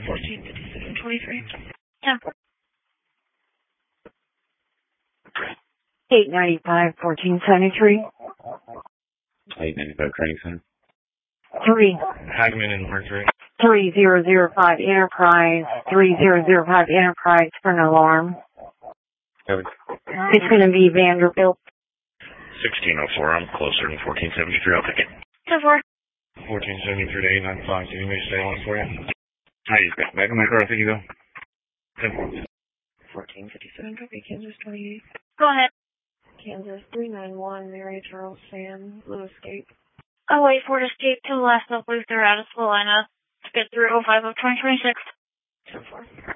145723. 10-4. 895, 1473. 895 Training Center. 3. Hagman and Mercury. 3005 Enterprise. 3005 Enterprise for an alarm. Covered. It's going to be Vanderbilt. 1604. I'm closer than 1473. I'll take it. 10-4. 1473 to 895. Do you need me to stay on for you? I just got back in my car. I think you go. 10-4. 1457. Copy. Kansas 28. Go ahead. Kansas 391. Mary Charles Sam. Blue Escape. Oh, wait for escape to the last stop. They're out of Salina. Get through 05 of 2026. 10-4.